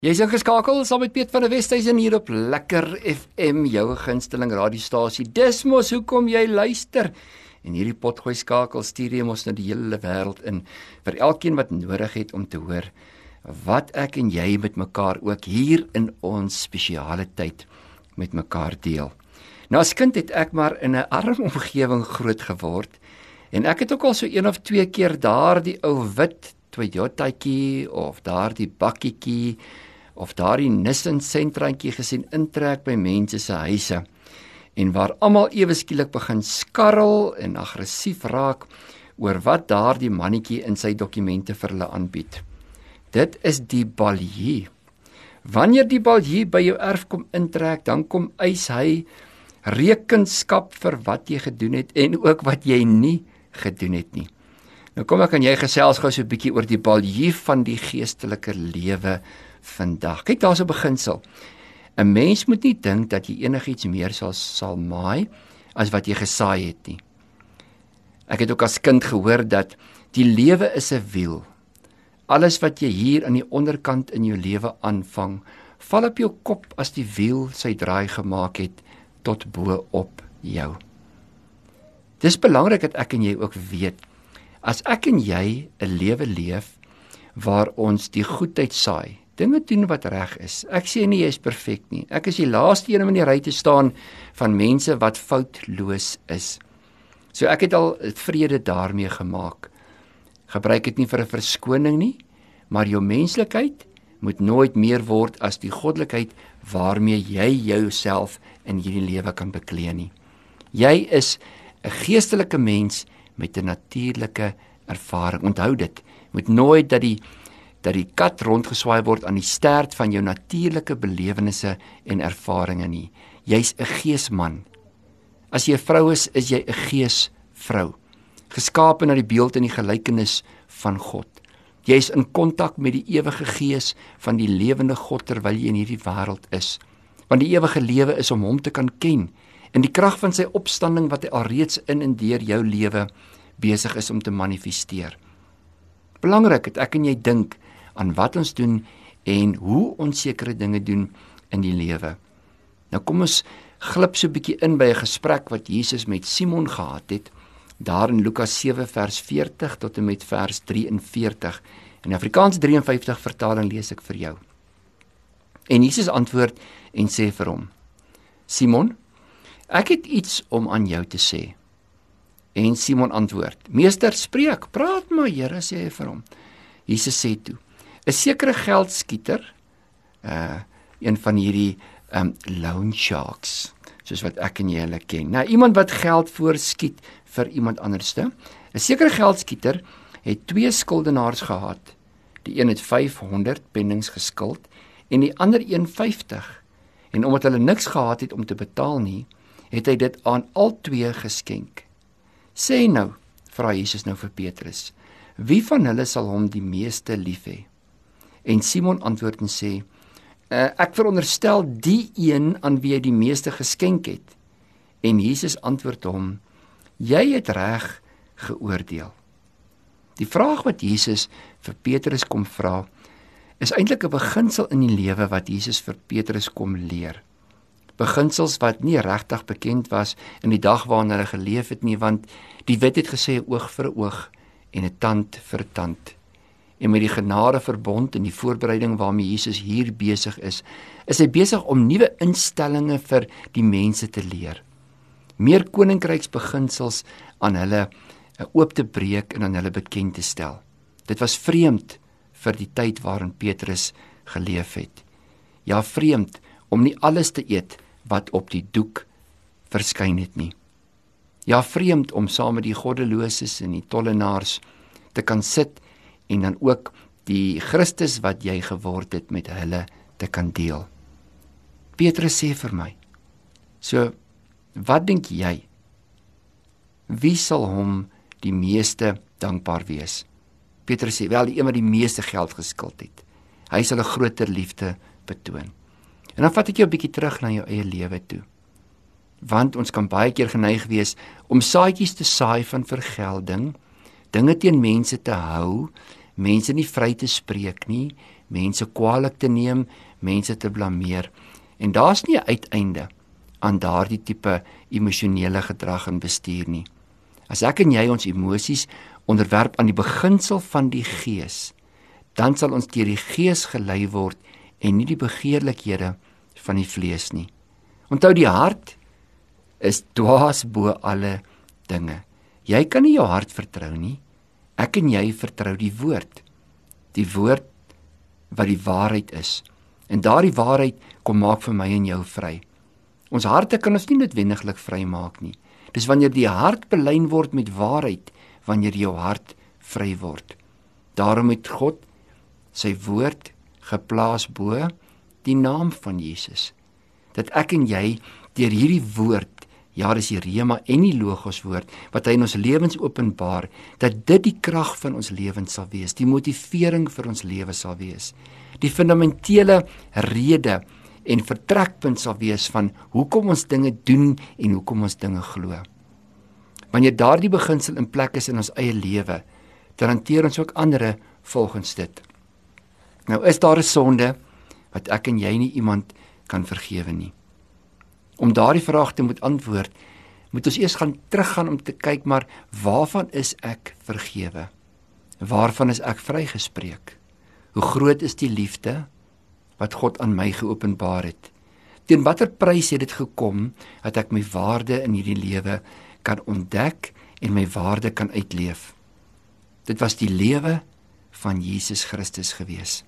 Jy is ingeskakel saam met Piet van der Westhuizen hier op Lekker FM, jou gunsteling radiostasie. Dis mos hoekom jy luister. En hierdie potgooi skakel stuur jy mos na die hele wêreld in vir elkeen wat nodig het om te hoor wat ek en jy met mekaar ook hier in ons spesiale tyd met mekaar deel. Nou as kind het ek maar in 'n arm omgewing groot geword en ek het ook al so 1 of 2 keer daardie ou wit Toyotaatjie of daardie bakkietjie of daardie Nissan sentrantjie gesien intrek by mense se huise en waar almal ewe skielik begin skarrel en aggressief raak oor wat daardie mannetjie in sy dokumente vir hulle aanbied. Dit is die baljie. Wanneer die baljie by jou erf kom intrek, dan kom eis hy rekenskap vir wat jy gedoen het en ook wat jy nie gedoen het nie. Nou kom ek aan jy gesels gou so 'n bietjie oor die baljie van die geestelike lewe vandag. Kyk, daar's 'n beginsel. 'n Mens moet nie dink dat jy enigiets meer sal maai as wat jy gesaai het nie. Ek het ook as kind gehoor dat die lewe is 'n wiel. Alles wat jy hier aan die onderkant in jou lewe aanvang, val op jou kop as die wiel sy draai gemaak het tot bo op jou. Dis belangrik dat ek en jy ook weet, as ek en jy 'n lewe leef waar ons die goedheid saai, dinge doen wat reg is. Ek sê nie jy is perfek nie. Ek is die laaste een om in die ry te staan van mense wat foutloos is. So ek het al vrede daarmee gemaak. Gebruik dit nie vir 'n verskoning nie, maar jou menslikheid moet nooit meer word as die goddelikheid waarmee jy jouself in hierdie lewe kan beklee nie. Jy is 'n geestelike mens met 'n natuurlike ervaring. Onthou dit, moet nooit dat die kat rondgeswaai word aan die stert van jou natuurlike belewennisse en ervarings nie. Jy's 'n geesman. As jy 'n vrou is jy 'n geesvrou, geskape na die beeld en die gelykenis van God. Jy's in kontak met die ewige gees van die lewende God terwyl jy in hierdie wêreld is. Want die ewige lewe is om hom te kan ken en die krag van sy opstanding wat hy alreeds in en deur jou lewe besig is om te manifesteer. Belangrik dat ek en jy dink aan wat ons doen en hoe ons sekere dinge doen in die lewe. Nou kom ons glip so 'n bietjie in by 'n gesprek wat Jesus met Simon gehad het, daar in Lukas 7 vers 40 tot en met vers 43. In Afrikaans 53 vertaling lees ek vir jou. En Jesus antwoord en sê vir hom: Simon, ek het iets om aan jou te sê. En Simon antwoord: Meester, spreek, praat maar, Here, sê hy vir hom. Jesus sê toe: 'n sekere geldskieter, een van hierdie loan sharks, soos wat ek en jy hulle ken. Nou, iemand wat geld voorskiet vir iemand anderste. 'n sekere geldskieter het 2 skuldenaars gehad. Die een het 500 pennings geskuld en die ander 50. En omdat hulle niks gehad het om te betaal nie, het hy dit aan al 2 geskenk. Sê nou, vra Jesus nou vir Petrus, wie van hulle sal hom die meeste lief hê? En Simon antwoord en sê, ek veronderstel die een aan wie hy die meeste geskenk het. En Jesus antwoord hom, jy het reg geoordeel. Die vraag wat Jesus vir Petrus kom vra, is eintlik 'n beginsel in die lewe wat Jesus vir Petrus kom leer. Beginsels wat nie regtig bekend was in die dag waarin hulle geleef het nie, want die wet het gesê 'n oog vir 'n oog en 'n tand vir 'n tand. En met die genadeverbond en die voorbereiding waarmee Jesus hier besig is hy besig om nuwe instellinge vir die mense te leer. Meer koninkryksbeginsels aan hulle oop te breek en aan hulle bekend te stel. Dit was vreemd vir die tyd waarin Petrus geleef het. Ja, vreemd om nie alles te eet wat op die doek verskyn het nie. Ja, vreemd om saam met die goddeloses en die tollenaars te kan sit en dan ook die Christus wat jy geword het met hulle te kan deel. Petrus sê vir my, so wat dink jy? Wie sal hom die meeste dankbaar wees? Petrus sê, wel die een wat die meeste geld geskuld het. Hy sal 'n groter liefde betoon. En dan vat ek jou 'n bietjie terug na jou eie lewe toe. Want ons kan baie keer geneig wees om saadjies te saai van vergelding, dinge teen mense te hou, mense nie vry te spreek nie, mense kwaadlik te neem, mense te blameer. En daar's nie 'n uiteinde aan daardie tipe emosionele gedrag en bestuur nie. As ek en jy ons emosies onderwerp aan die beginsel van die Gees, dan sal ons deur die Gees gelei word en nie die begeerlikhede van die vlees nie. Onthou, die hart is dwaas bo alle dinge. Jy kan nie jou hart vertrou nie. Ek en jy vertrou die woord. Die woord wat die waarheid is. En daardie waarheid kom maak vir my en jou vry. Ons harte kan ons nie noodwendiglik vry maak nie. Dis wanneer die hart belyn word met waarheid, wanneer jou hart vry word. Daarom het God sy woord geplaas bo die naam van Jesus. Dat ek en jy deur hierdie woord, ja, dis die rema en die logos woord, wat hy in ons lewens openbaar, dat dit die krag van ons lewens sal wees, die motivering vir ons lewe sal wees, die fundamentele rede en vertrekpunt sal wees van hoekom ons dinge doen en hoekom ons dinge glo. Wanneer daardie beginsel in plek is in ons eie lewe, dan hanteer ons ook ander volgens dit. Nou is daar 'n sonde wat ek en jy nie iemand kan vergewe nie. Om daardie vraag te moet antwoord, moet ons eers teruggaan om te kyk, maar waarvan is ek vergewe? Waarvan is ek vrygespreek? Hoe groot is die liefde wat God aan my geopenbaar het? Teen watter prys het dit gekom dat ek my waarde in hierdie lewe kan ontdek en my waarde kan uitleef? Dit was die lewe van Jesus Christus gewees.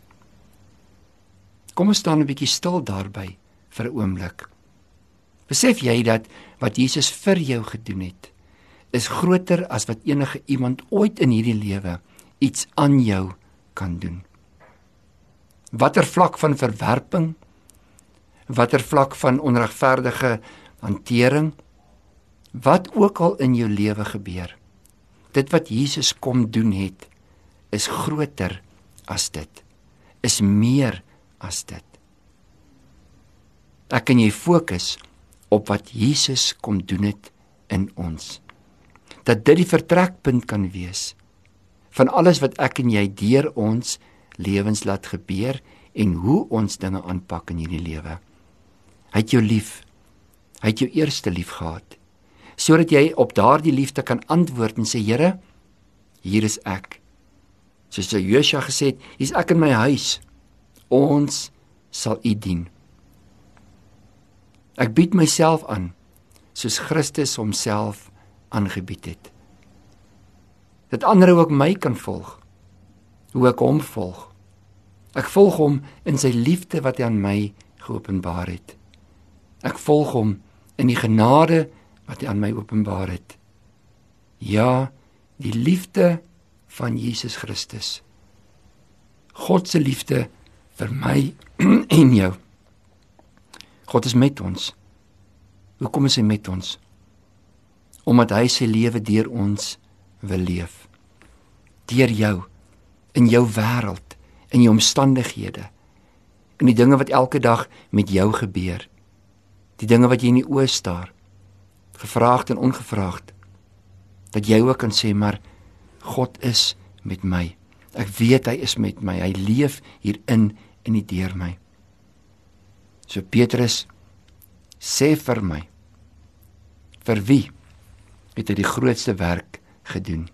Kom ons staan 'n bietjie stil daarby vir 'n oomblik. Besef jy dat wat Jesus vir jou gedoen het, is groter as wat enige iemand ooit in hierdie lewe iets aan jou kan doen? Watter vlak van verwerping, watter vlak van onregverdige hantering, wat ook al in jou lewe gebeur, dit wat Jesus kom doen het, is groter as dit, is meer as dit. Ek en jy fokus op wat Jesus kom doen het in ons. Dat dit die vertrekpunt kan wees van alles wat ek en jy deur ons lewens laat gebeur en hoe ons dinge aanpak in hierdie lewe. Hy het jou lief. Hy het jou eerste lief gehad. Sodat jy op daardie liefde kan antwoord en sê, Here, hier is ek. Soos Josua gesê het, hier is ek in my huis. Ons sal U dien. Ek bied myself aan, soos Christus homself aangebied het. Dat ander ook my kan volg, hoe ek hom volg. Ek volg hom in sy liefde wat hy aan my geopenbaar het. Ek volg hom in die genade wat hy aan my openbaar het. Ja, die liefde van Jesus Christus. God se liefde vir my en jou. God is met ons. Hoekom is hy met ons? Omdat hy sy lewe deur ons wil leef. Deur jou, in jou wêreld, in jou omstandighede, in die dinge wat elke dag met jou gebeur, die dinge wat jy in die oë staar, gevraagd en ongevraagd, dat jy ook kan sê, maar God is met my. Ek weet hy is met my, hy leef hierin en nie deur my. So Petrus sê vir my, vir wie het hy die grootste werk gedoen?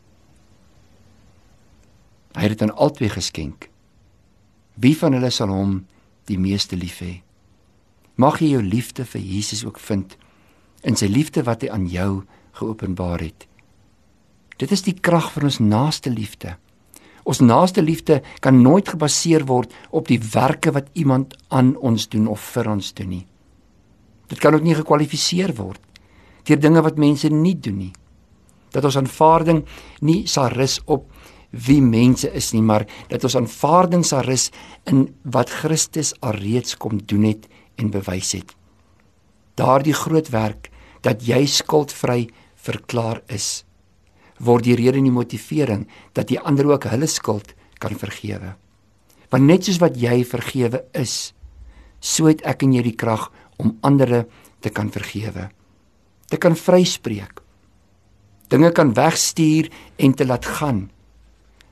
Hy het dit aan albei geskenk. Wie van hulle sal hom die meeste lief hê? Mag jy jou liefde vir Jesus ook vind in sy liefde wat hy aan jou geopenbaar het. Dit is die krag van ons naaste liefde. Ons naaste liefde kan nooit gebaseer word op die werke wat iemand aan ons doen of vir ons doen nie. Dit kan ook nie gekwalifiseer word deur dinge wat mense nie doen nie. Dat ons aanvaarding nie sal rus op wie mense is nie, maar dat ons aanvaarding sal rus in wat Christus alreeds kom doen het en bewys het. Daardie groot werk dat jy skuldvry verklaar is, word die rede en die motivering dat die ander ook hulle skuld kan vergewe. Want net soos wat jy vergewe is, so het ek en jy die krag om ander te kan vergewe, te kan vryspreek, dinge kan wegstuur en te laat gaan,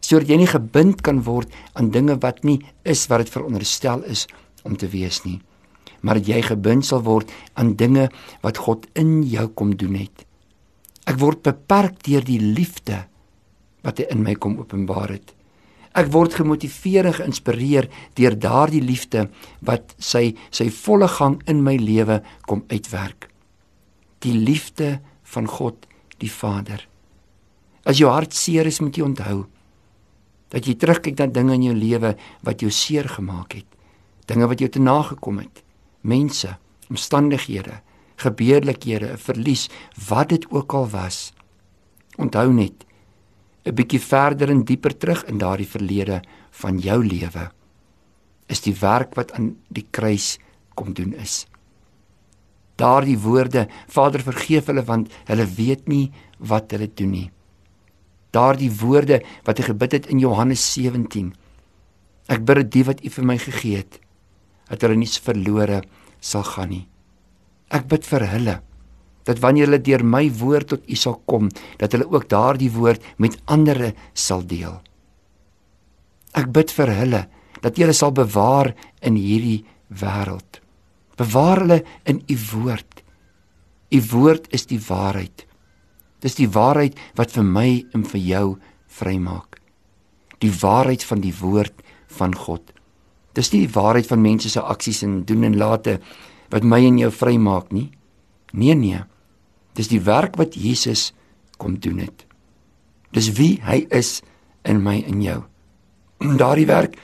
sodat jy nie gebind kan word aan dinge wat nie is wat dit veronderstel is om te wees nie, maar dat jy gebind sal word aan dinge wat God in jou kom doen het. Ek word beperk deur die liefde wat hy in my kom openbaar het. Ek word gemotiveer en geïnspireer deur daardie liefde wat sy volle gang in my lewe kom uitwerk. Die liefde van God, die Vader. As jou hart seer is, moet jy onthou dat jy terugkyk na dinge in jou lewe wat jou seer gemaak het, dinge wat jou te nagekom het, mense, omstandighede, gebeurlikhede, 'n verlies, wat dit ook al was. Onthou net, 'n bietjie verder en dieper terug in daardie verlede van jou lewe, is die werk wat aan die kruis kom doen is. Daardie woorde, Vader vergeef hulle want hulle weet nie wat hulle doen nie. Daardie woorde wat hy gebid het in Johannes 17, ek bid dat die wat u vir my gegee het, dat hulle nie verlore sal gaan nie. Ek bid vir hulle, dat wanneer hulle deur my woord tot u sal kom, dat hulle ook daardie woord met ander sal deel. Ek bid vir hulle, dat jy hulle sal bewaar in hierdie wêreld. Bewaar hulle in u woord. U woord is die waarheid. Dis die waarheid wat vir my en vir jou vrymaak. Die waarheid van die woord van God. Dis nie die waarheid van mense se aksies en doen en late wat my en jou vrymaak nie. Nee. Dis die werk wat Jesus kom doen het. Dis wie hy is in my en jou. Daardie werk,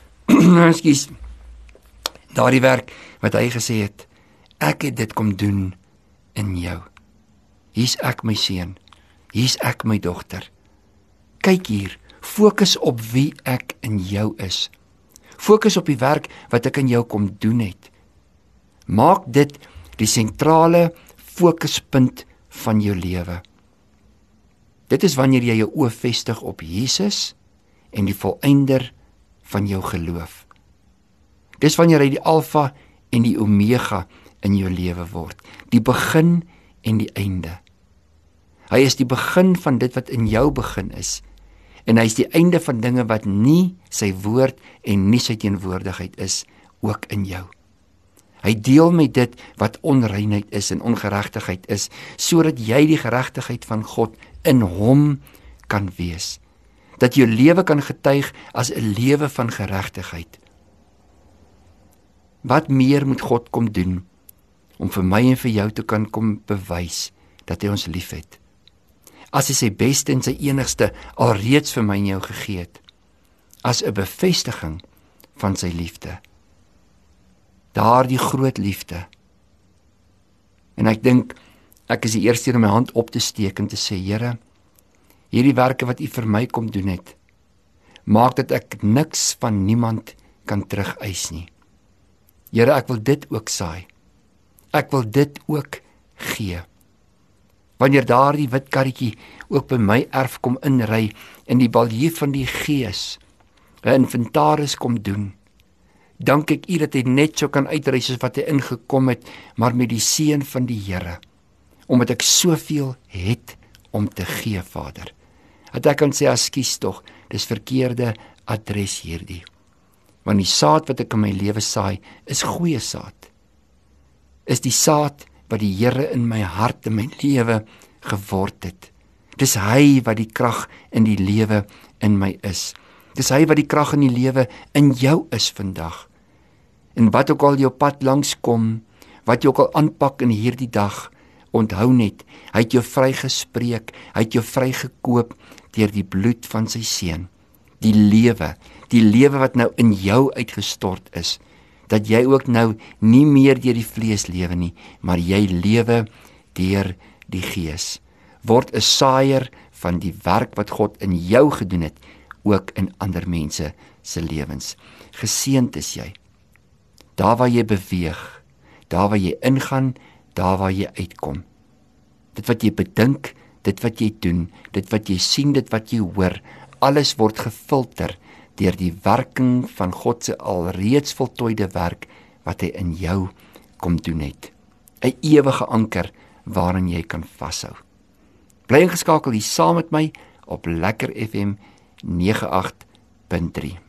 daardie werk wat hy gesê het, ek het dit kom doen in jou. Hier's ek my seun, hier's ek my dogter. Kyk hier, fokus op wie ek in jou is. Fokus op die werk wat ek in jou kom doen het. Maak dit die sentrale fokuspunt van jou lewe. Dit is wanneer jy jou oë vestig op Jesus en die volëinder van jou geloof. Dis wanneer hy die alfa en die omega in jou lewe word, die begin en die einde. Hy is die begin van dit wat in jou begin is, en hy is die einde van dinge wat nie sy woord en nie sy teenwoordigheid is, ook in jou. Hy deel met dit wat onreinheid is en ongeregtigheid is, sodat jy die geregtigheid van God in hom kan wees. Dat jou lewe kan getuig as 'n lewe van geregtigheid. Wat meer moet God kom doen om vir my en vir jou te kan kom bewys dat hy ons liefhet? As hy sy beste en sy enigste alreeds vir my en jou gegee het, as 'n bevestiging van sy liefde. Daardie groot liefde. En ek dink, ek is die eerste om my hand op te steek en te sê, Here, hierdie werke wat u vir my kom doen het, maak dat ek niks van niemand kan terugeis nie. Here, ek wil dit ook saai. Ek wil dit ook gee. Wanneer daardie wit karretjie ook by my erf kom inry en die balje van die Gees 'n inventaris kom doen, dank ek u dat hy net so kan uitry soos wat hy ingekom het, maar met die seën van die Here, omdat ek soveel het om te gee, Vader. Dat ek kan sê, ekskuus tog, dis verkeerde adres hierdie. Want die saad wat ek in my lewe saai, is goeie saad. Is die saad wat die Here in my hart en my lewe geword het. Dis hy wat die krag in die lewe in my is. Dis hy wat die krag in die lewe in jou is vandag. En wat ook al jou pad langs kom, wat jy ook al aanpak in hierdie dag, onthou net, hy het jou vrygespreek, hy het jou vrygekoop deur die bloed van sy seun. Die lewe wat nou in jou uitgestort is, dat jy ook nou nie meer deur die vlees lewe nie, maar jy lewe deur die Gees. Word 'n saaier van die werk wat God in jou gedoen het, ook in ander mense se lewens. Geseënd is jy. Daar waar jy beweeg, daar waar jy ingaan, daar waar jy uitkom. Dit wat jy bedink, dit wat jy doen, dit wat jy sien, dit wat jy hoor, alles word gefilter deur die werking van God se alreeds voltooide werk wat hy in jou kom doen het. 'n Ewige anker waarin jy kan vashou. Bly ingeskakel hier saam met my op Lekker FM 98.3.